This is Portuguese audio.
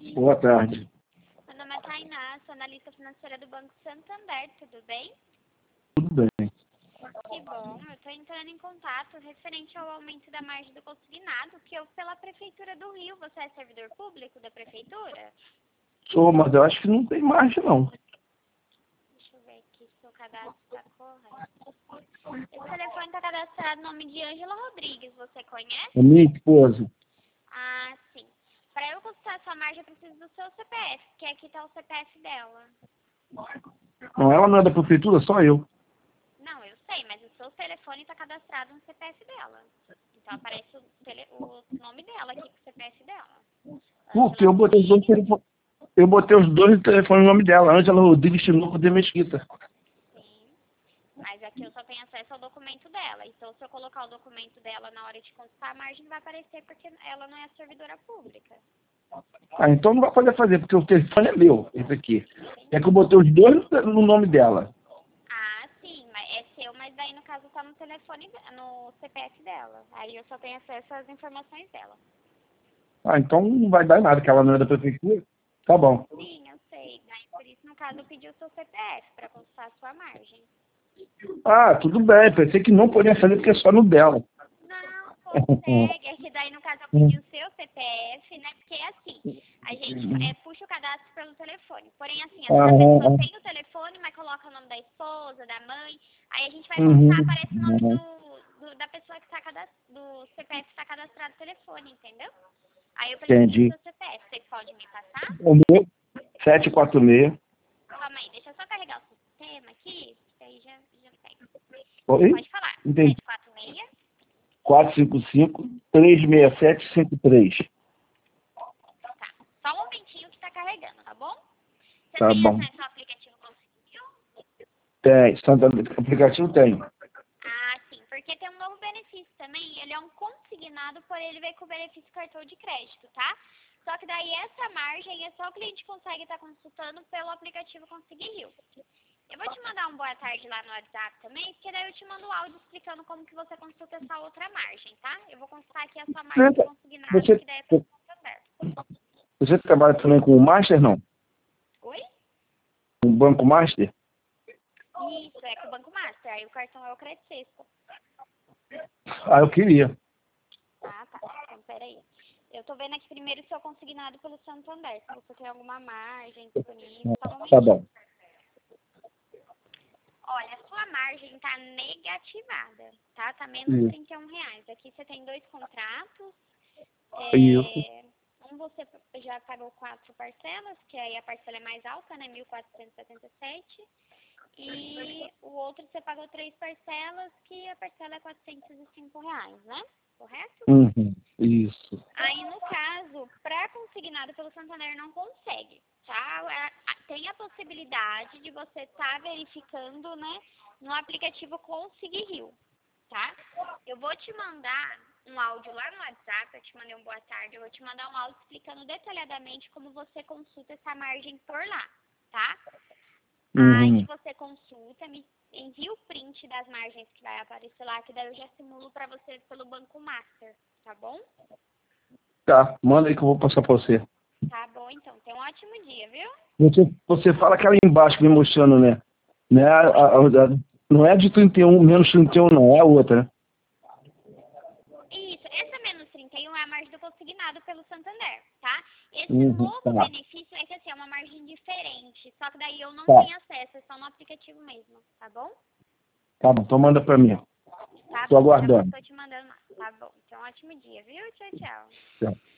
Boa tarde. Meu nome é Tainá, sou analista financeira do Banco Santander, tudo bem? Tudo bem. Que bom, eu estou entrando em contato referente ao aumento da margem do consignado que houve pela Prefeitura do Rio. Você é servidor público da Prefeitura? Sou, mas eu acho que não tem margem, não. Deixa eu ver aqui se o cadastro está correto. Esse telefone está cadastrado no nome de Ângela Rodrigues, você conhece? A minha esposa. Ah, sim. Para eu consultar sua margem, eu preciso do seu CPF, que aqui está o CPF dela. Não, ela não é da prefeitura, só eu. Não, eu sei, mas o seu telefone está cadastrado no CPF dela. Então aparece o nome dela aqui com o CPF dela. Porque Ângela Rodrigues. eu botei os dois telefones no nome dela, Ângela Rodrigues Tinoco de Mesquita. Sim. Mas aqui eu só tenho acesso ao documento dela. Então se eu colocar o documento dela na hora de consultar, a margem vai aparecer porque ela não é servidora pública. Ah, então não vai poder fazer, porque o telefone é meu, esse aqui. Entendi. É que eu botei os dois no nome dela. Ah, sim, mas é seu, mas daí no caso tá no telefone, no CPF dela. Aí eu só tenho acesso às informações dela. Ah, então não vai dar nada, que ela não é da prefeitura. Tá bom. Sim, eu sei. Daí por isso, no caso, eu pedi o seu CPF para consultar a sua margem. Ah, tudo bem, pensei que não podia fazer porque é só no dela. Não, consegue. É que daí, no caso, eu pedi o seu CPF, né? Porque é assim, a gente puxa o cadastro pelo telefone. Porém, assim, às vezes a pessoa tem o telefone, mas coloca o nome da esposa, da mãe. Aí a gente vai consultar, aparece o nome da pessoa que está do CPF que está cadastrado no telefone, entendeu? Aí eu preciso do Entendi. seu CPF. Você pode me passar? O meu, 746. Calma aí, deixa eu só carregar o sistema aqui, que aí já pega. Oi? Pode falar. Entendi. 746. 455-36753. Tá. Só um momentinho que tá carregando, tá bom? Você Tá tem bom. acesso ao aplicativo Conseguiu? Tem. Aplicativo tem. Ah, sim. Porque tem um novo benefício também. Ele é um consignado, porém ele vem com o benefício cartão de crédito, tá? Só que daí essa margem é só o cliente consegue estar consultando pelo aplicativo Conseguiu. Eu vou te mandar um boa tarde lá no WhatsApp também, porque daí eu te mando o áudio explicando como que você consulta essa outra margem, tá? Eu vou consultar aqui a sua margem de consignado, Você, que daí é pelo Santander. você trabalha também com o Master, não? Oi? Com o Banco Master? Isso, é com o Banco Master. Aí o cartão é o Crédito Sexta. Ah, eu queria. Ah, tá. Então, peraí. Eu tô vendo aqui primeiro se eu consignado pelo Santander. Se você tem alguma margem disponível. Só um Tá momentinho. bom. Olha, a sua margem tá negativada, tá? Tá menos R$ 31. Aqui você tem dois contratos. Isso. Um você já pagou 4 parcelas, que aí a parcela é mais alta, né? 1.477. E o outro você pagou 3 parcelas, que a parcela é R$ 405, né? Correto? Isso. Aí, no caso, para consignado pelo Santander não consegue, tá? Tem a possibilidade de você estar verificando, né, no aplicativo Conseguiu, tá? Eu vou te mandar um áudio lá no WhatsApp, eu te mandei um boa tarde, eu vou te mandar um áudio explicando detalhadamente como você consulta essa margem por lá, tá? Aí você consulta, me envia o print das margens que vai aparecer lá, que daí eu já simulo para você pelo Banco Master, tá bom? Tá, manda aí que eu vou passar pra você. Tá bom, então. Tenha um ótimo dia, viu? Você fala aquela embaixo me mostrando, né? Né? Não é de 31, menos 31 não, é a outra, né? Isso. Essa menos 31 é a margem do consignado pelo Santander, tá? Esse novo Tá, benefício é que, assim, é uma margem diferente. Só que daí eu não tá. tenho acesso, é só no aplicativo mesmo, tá bom? Tá bom, então manda pra mim. Tá Tô bom, já aguardando. tô te mandando lá. Tá bom. Então, um ótimo dia, viu? Tchau, tchau. Tchau.